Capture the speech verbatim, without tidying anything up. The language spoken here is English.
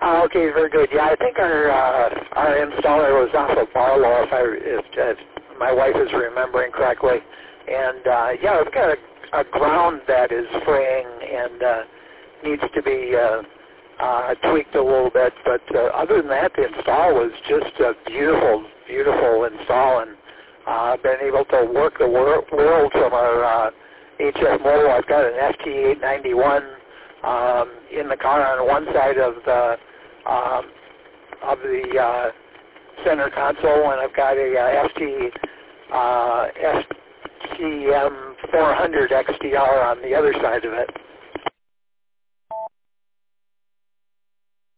Uh, okay, very good. Yeah, I think our uh, our installer was off of Barlow, if I if, if my wife is remembering correctly. And uh, yeah, we've got a, a ground that is fraying and uh, needs to be uh, uh, tweaked a little bit. But uh, other than that, the install was just a beautiful, beautiful install, and uh, I've been able to work the wor- world from our uh, H F model. I've got an F T eight ninety-one um, in the car on one side of the um, of the uh, center console, and I've got a uh, F T uh, S T M four hundred X T R on the other side of it.